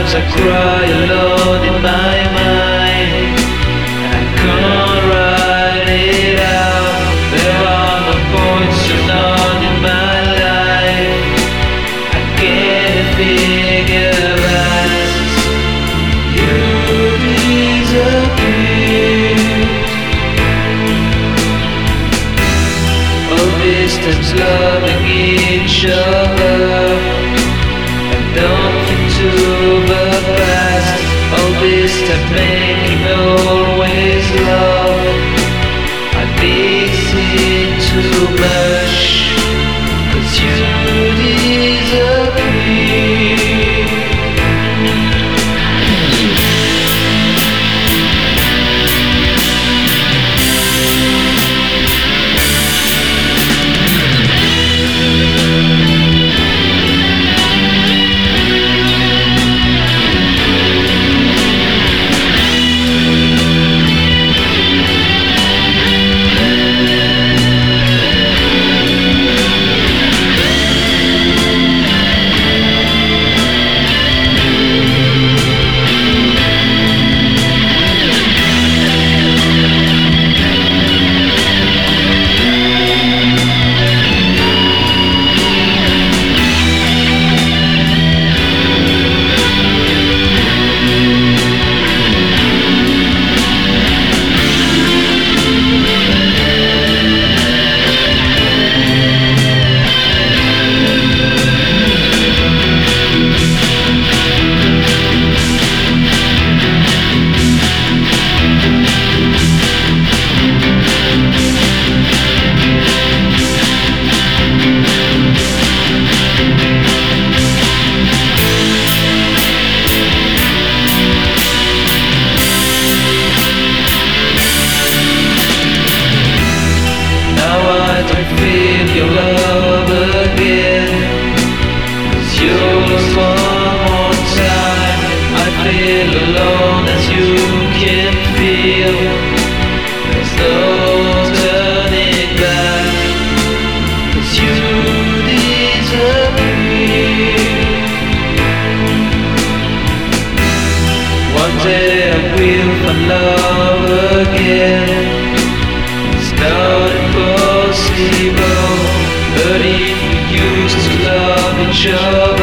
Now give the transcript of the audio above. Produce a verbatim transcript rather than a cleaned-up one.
Sometimes I cry alone in my mind, and I can't write it out. There are no points turned on in my life. I can't figure out. You disappeared. All distance loving each other, and don't think to the past. All this time making always love. I miss it too much, 'cause you disappeared. Feel your love again, 'cause you're lost one more time. I feel alone as you can feel. There's no turning back, 'cause you disappear. One day I will find love again. It's not impossible, but if we used to love each other,